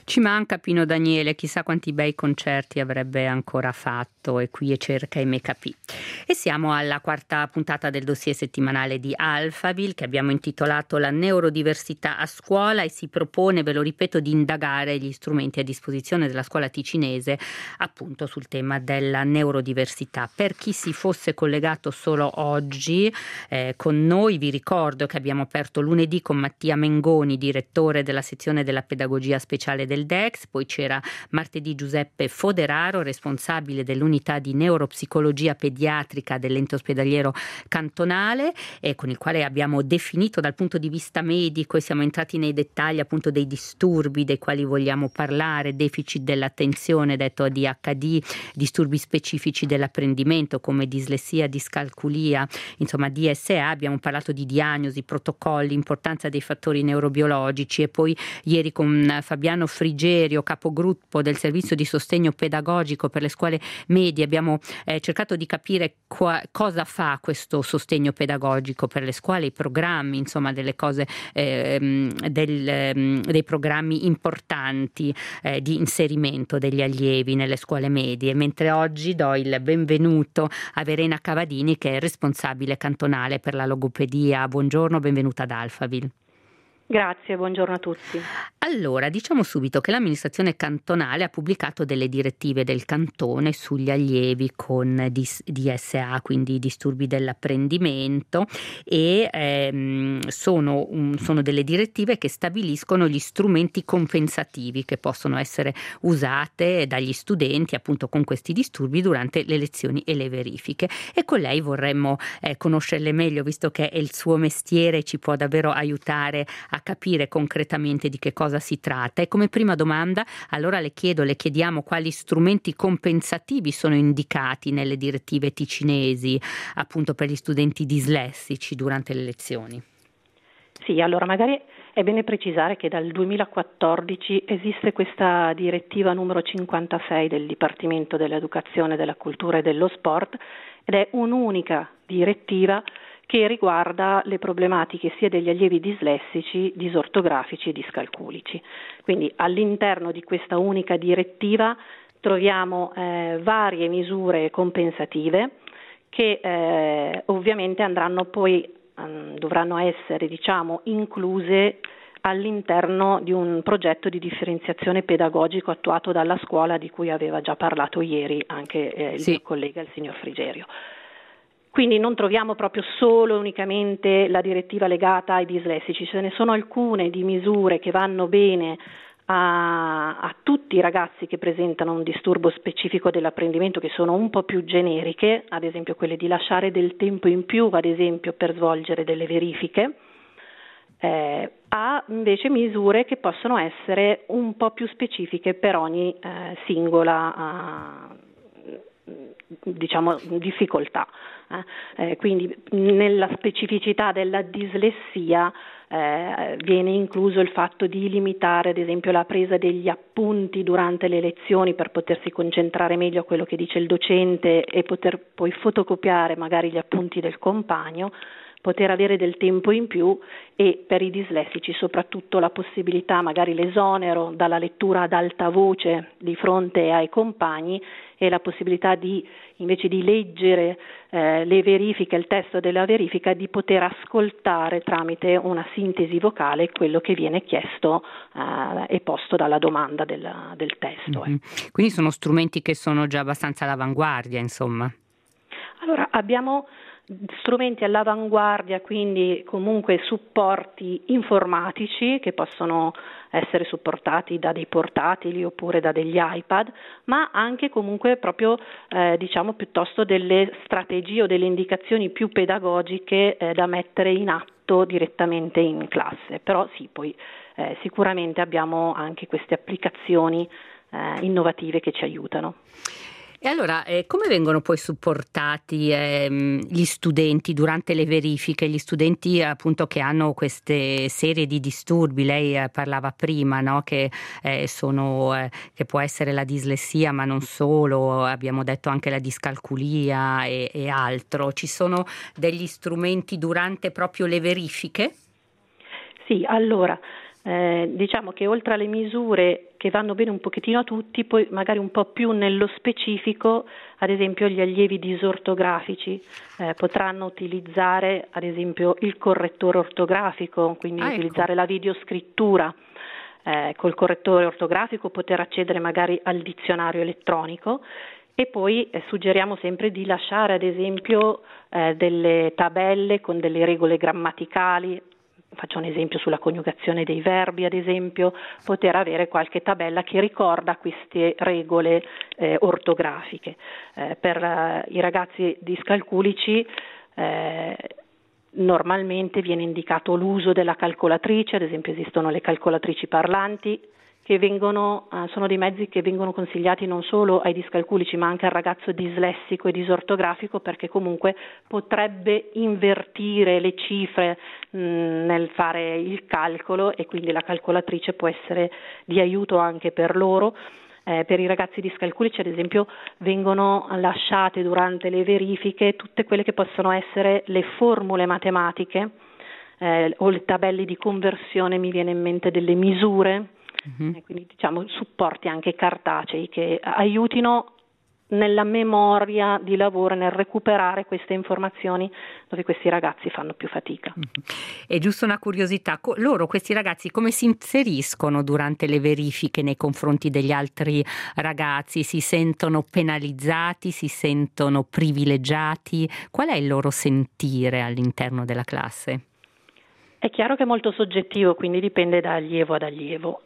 Ci manca Pino Daniele, chissà quanti bei concerti avrebbe ancora fatto, e qui cerca i make-up. E siamo alla quarta puntata del dossier settimanale di Alphaville, che abbiamo intitolato La neurodiversità a scuola, e si propone, ve lo ripeto, di indagare gli strumenti a disposizione della scuola ticinese appunto sul tema della neurodiversità. Per chi si fosse collegato solo oggi con noi, vi ricordo che abbiamo aperto lunedì con Mattia Mengoni, direttore della sezione della pedagogia speciale del DEX, poi c'era martedì Giuseppe Foderaro, responsabile dell'unità di neuropsicologia pediatrica dell'ente ospedaliero cantonale, con il quale abbiamo definito dal punto di vista medico e siamo entrati nei dettagli appunto dei disturbi dei quali vogliamo parlare: deficit dell'attenzione, detto ADHD, disturbi specifici dell'apprendimento come dislessia, discalculia, insomma DSA. Abbiamo parlato di diagnosi, protocolli, importanza dei fattori neurobiologici, e poi ieri con Fabiano Frigerio, capogruppo del servizio di sostegno pedagogico per le scuole medie, abbiamo cercato di capire cosa fa questo sostegno pedagogico per le scuole, i programmi, insomma delle cose, dei programmi importanti di inserimento degli allievi nelle scuole medie. Mentre oggi do il benvenuto a Verena Cavadini, che è responsabile cantonale per la logopedia. Buongiorno, benvenuta ad Alphaville. Grazie, buongiorno a tutti. Allora, diciamo subito che l'amministrazione cantonale ha pubblicato delle direttive del cantone sugli allievi con DSA, quindi disturbi dell'apprendimento, e sono delle direttive che stabiliscono gli strumenti compensativi che possono essere usate dagli studenti appunto con questi disturbi durante le lezioni e le verifiche. E con lei vorremmo conoscerle meglio, visto che è il suo mestiere e ci può davvero aiutare a capire concretamente di che cosa si tratta. E come prima domanda allora le chiediamo quali strumenti compensativi sono indicati nelle direttive ticinesi appunto per gli studenti dislessici durante le lezioni. Sì, allora magari è bene precisare che dal 2014 esiste questa direttiva numero 56 del Dipartimento dell'Educazione, della Cultura e dello Sport, ed è un'unica direttiva che riguarda le problematiche sia degli allievi dislessici, disortografici e discalculici. Quindi all'interno di questa unica direttiva troviamo varie misure compensative che ovviamente dovranno essere incluse all'interno di un progetto di differenziazione pedagogico attuato dalla scuola, di cui aveva già parlato ieri anche il mio collega, il signor Frigerio. Quindi non troviamo proprio solo e unicamente la direttiva legata ai dislessici, ce ne sono alcune di misure che vanno bene a tutti i ragazzi che presentano un disturbo specifico dell'apprendimento, che sono un po' più generiche, ad esempio quelle di lasciare del tempo in più, ad esempio per svolgere delle verifiche, a invece misure che possono essere un po' più specifiche per ogni singola difficoltà. Quindi nella specificità della dislessia viene incluso il fatto di limitare ad esempio la presa degli appunti durante le lezioni per potersi concentrare meglio a quello che dice il docente e poter poi fotocopiare magari gli appunti del compagno, poter avere del tempo in più, e per i dislessici soprattutto la possibilità, magari l'esonero dalla lettura ad alta voce di fronte ai compagni, e la possibilità di, invece di leggere le verifiche, il testo della verifica, di poter ascoltare tramite una sintesi vocale quello che viene chiesto e posto dalla domanda del testo. Mm-hmm. Quindi sono strumenti che sono già abbastanza all'avanguardia, insomma. Allora, abbiamo strumenti all'avanguardia, quindi comunque supporti informatici che possono essere supportati da dei portatili oppure da degli iPad, ma anche comunque proprio piuttosto delle strategie o delle indicazioni più pedagogiche da mettere in atto direttamente in classe. Però sì, poi sicuramente abbiamo anche queste applicazioni innovative che ci aiutano. E allora, come vengono poi supportati gli studenti durante le verifiche, gli studenti appunto che hanno queste serie di disturbi? Lei parlava prima, no? Che può essere la dislessia, ma non solo, abbiamo detto anche la discalculia e altro. Ci sono degli strumenti durante proprio le verifiche? Sì, allora Diciamo che oltre alle misure che vanno bene un pochettino a tutti, poi magari un po' più nello specifico, ad esempio gli allievi disortografici potranno utilizzare ad esempio il correttore ortografico, quindi utilizzare la videoscrittura. Col correttore ortografico poter accedere magari al dizionario elettronico. E poi suggeriamo sempre di lasciare ad esempio delle tabelle con delle regole grammaticali. Faccio un esempio sulla coniugazione dei verbi, ad esempio, poter avere qualche tabella che ricorda queste regole ortografiche. Per i ragazzi discalculici normalmente viene indicato l'uso della calcolatrice, ad esempio esistono le calcolatrici parlanti, che sono dei mezzi che vengono consigliati non solo ai discalculici ma anche al ragazzo dislessico e disortografico, perché comunque potrebbe invertire le cifre nel fare il calcolo, e quindi la calcolatrice può essere di aiuto anche per loro. Per i ragazzi discalculici, ad esempio, vengono lasciate durante le verifiche tutte quelle che possono essere le formule matematiche o le tabelle di conversione, mi viene in mente delle misure. Quindi diciamo supporti anche cartacei che aiutino nella memoria di lavoro, nel recuperare queste informazioni dove questi ragazzi fanno più fatica. È giusto una curiosità, questi ragazzi come si inseriscono durante le verifiche nei confronti degli altri ragazzi? Si sentono penalizzati, si sentono privilegiati? Qual è il loro sentire all'interno della classe? È chiaro che è molto soggettivo, quindi dipende da allievo ad allievo.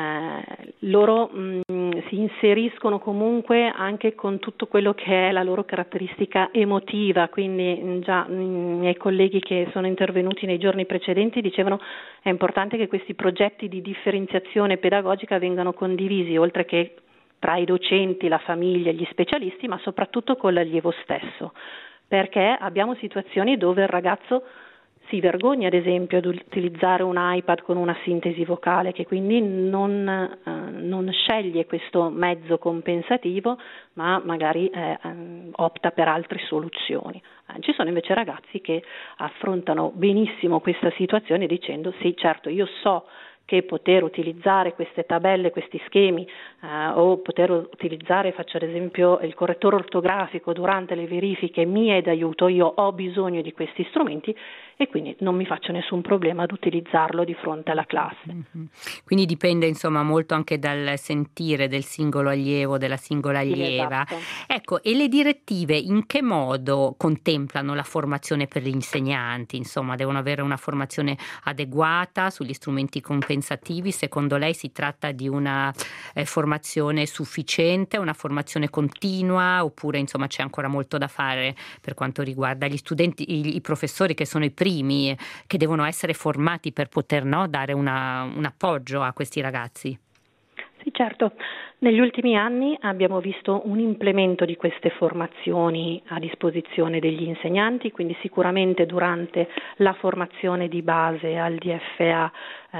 Loro si inseriscono comunque anche con tutto quello che è la loro caratteristica emotiva, quindi già i miei colleghi che sono intervenuti nei giorni precedenti dicevano è importante che questi progetti di differenziazione pedagogica vengano condivisi, oltre che tra i docenti, la famiglia, gli specialisti, ma soprattutto con l'allievo stesso, perché abbiamo situazioni dove il ragazzo si vergogna ad esempio ad utilizzare un iPad con una sintesi vocale, che quindi non sceglie questo mezzo compensativo, ma magari opta per altre soluzioni. Ci sono invece ragazzi che affrontano benissimo questa situazione dicendo sì, certo, io so che poter utilizzare queste tabelle, questi schemi o poter utilizzare, faccio ad esempio, il correttore ortografico durante le verifiche mi è d'aiuto, io ho bisogno di questi strumenti e quindi non mi faccio nessun problema ad utilizzarlo di fronte alla classe. Quindi dipende insomma molto anche dal sentire del singolo allievo, della singola allieva. Esatto. Ecco, e le direttive in che modo contemplano la formazione per gli insegnanti? Insomma, devono avere una formazione adeguata sugli strumenti compensativi? Secondo lei si tratta di una formazione sufficiente, una formazione continua, oppure insomma c'è ancora molto da fare per quanto riguarda gli studenti, i professori che sono i primi che devono essere formati per poter dare un appoggio a questi ragazzi? Sì, certo. Negli ultimi anni abbiamo visto un implemento di queste formazioni a disposizione degli insegnanti, quindi sicuramente durante la formazione di base al DFA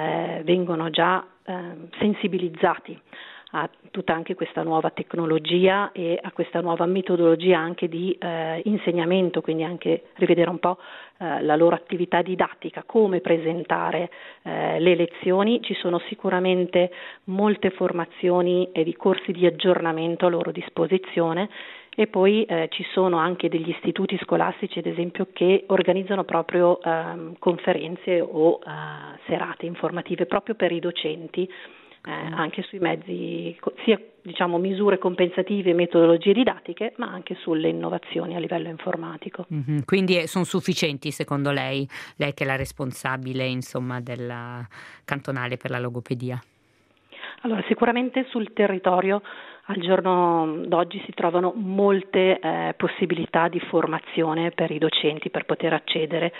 vengono già sensibilizzati a tutta anche questa nuova tecnologia e a questa nuova metodologia anche di insegnamento, quindi anche rivedere un po' la loro attività didattica, come presentare le lezioni. Ci sono sicuramente molte formazioni e di corsi di aggiornamento a loro disposizione, e poi ci sono anche degli istituti scolastici, ad esempio, che organizzano proprio conferenze o serate informative proprio per i docenti, anche sui mezzi, sia diciamo misure compensative e metodologie didattiche, ma anche sulle innovazioni a livello informatico. Quindi sono sufficienti secondo lei che è la responsabile insomma della cantonale per la logopedia? Allora, sicuramente sul territorio al giorno d'oggi si trovano molte possibilità di formazione per i docenti per poter accedere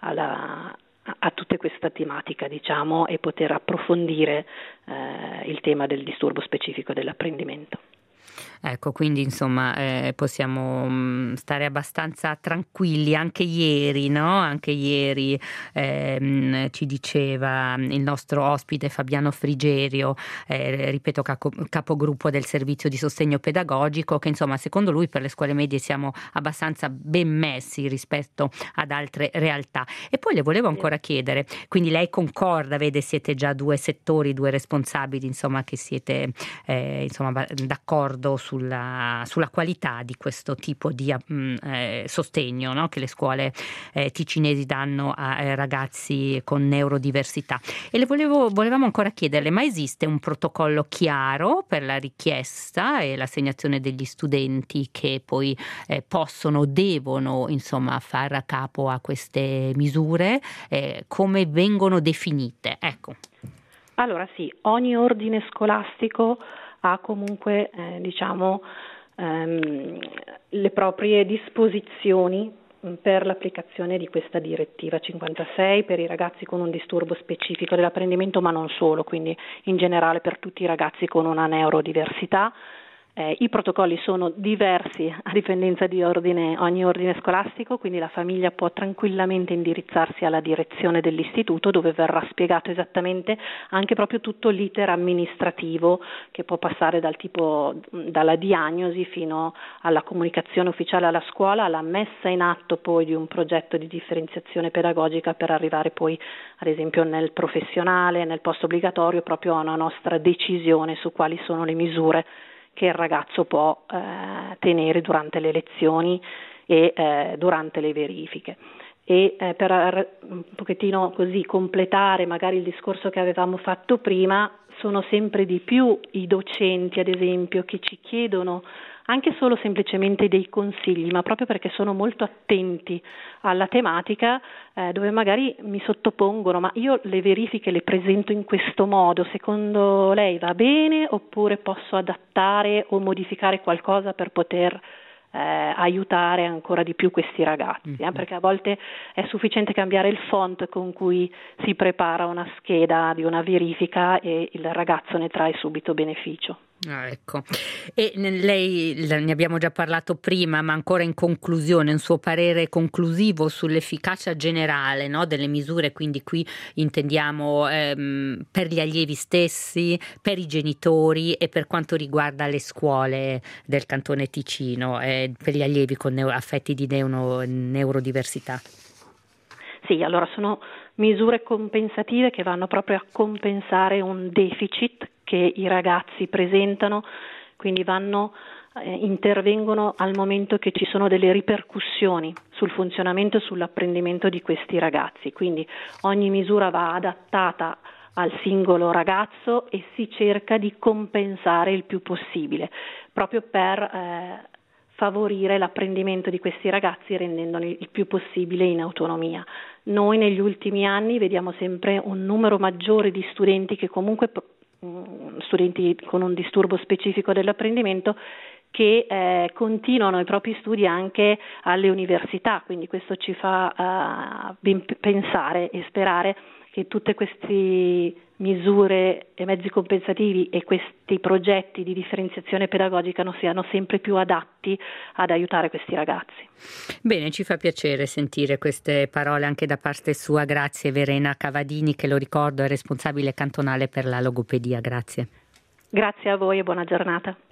a tutta questa tematica, diciamo, e poter approfondire il tema del disturbo specifico dell'apprendimento. Ecco, quindi insomma possiamo stare abbastanza tranquilli. Anche ieri, no? Anche ieri ci diceva il nostro ospite Fabiano Frigerio, ripeto, capogruppo del servizio di sostegno pedagogico, che insomma secondo lui per le scuole medie siamo abbastanza ben messi rispetto ad altre realtà. E poi le volevo ancora chiedere, quindi lei concorda, vede, siete già due settori, due responsabili, insomma, che siete insomma d'accordo sulla qualità di questo tipo di sostegno, no? Che le scuole ticinesi danno a ragazzi con neurodiversità. E volevamo ancora chiederle, ma esiste un protocollo chiaro per la richiesta e l'assegnazione degli studenti che poi possono, devono insomma far capo a queste misure? Come vengono definite? Ecco. Allora sì, ogni ordine scolastico ha comunque le proprie disposizioni per l'applicazione di questa direttiva 56 per i ragazzi con un disturbo specifico dell'apprendimento, ma non solo, quindi in generale per tutti i ragazzi con una neurodiversità. I protocolli sono diversi a dipendenza di ogni ordine scolastico, quindi la famiglia può tranquillamente indirizzarsi alla direzione dell'istituto, dove verrà spiegato esattamente anche proprio tutto l'iter amministrativo, che può passare dalla diagnosi fino alla comunicazione ufficiale alla scuola, alla messa in atto poi di un progetto di differenziazione pedagogica per arrivare poi ad esempio nel professionale, nel post obbligatorio, proprio a una nostra decisione su quali sono le misure che il ragazzo può tenere durante le lezioni e durante le verifiche. E per un pochettino così completare magari il discorso che avevamo fatto prima, sono sempre di più i docenti, ad esempio, che ci chiedono anche solo semplicemente dei consigli, ma proprio perché sono molto attenti alla tematica, dove magari mi sottopongono, ma io le verifiche le presento in questo modo, secondo lei va bene oppure posso adattare o modificare qualcosa per poter aiutare ancora di più questi ragazzi, perché a volte è sufficiente cambiare il font con cui si prepara una scheda di una verifica e il ragazzo ne trae subito beneficio. Ecco, e lei, ne abbiamo già parlato prima, ma ancora in conclusione, un suo parere conclusivo sull'efficacia generale, no, delle misure, quindi qui intendiamo per gli allievi stessi, per i genitori e per quanto riguarda le scuole del Cantone Ticino, per gli allievi con affetti di neurodiversità. Sì, allora sono misure compensative che vanno proprio a compensare un deficit che i ragazzi presentano, quindi intervengono al momento che ci sono delle ripercussioni sul funzionamento e sull'apprendimento di questi ragazzi, quindi ogni misura va adattata al singolo ragazzo e si cerca di compensare il più possibile, proprio per favorire l'apprendimento di questi ragazzi rendendoli il più possibile in autonomia. Noi negli ultimi anni vediamo sempre un numero maggiore di studenti che comunque studenti con un disturbo specifico dell'apprendimento che continuano i propri studi anche alle università, quindi questo ci fa ben pensare e sperare che tutte queste misure e mezzi compensativi e questi progetti di differenziazione pedagogica non siano sempre più adatti ad aiutare questi ragazzi. Bene, ci fa piacere sentire queste parole anche da parte sua. Grazie Verena Cavadini, che lo ricordo è responsabile cantonale per la logopedia. Grazie. Grazie a voi e buona giornata.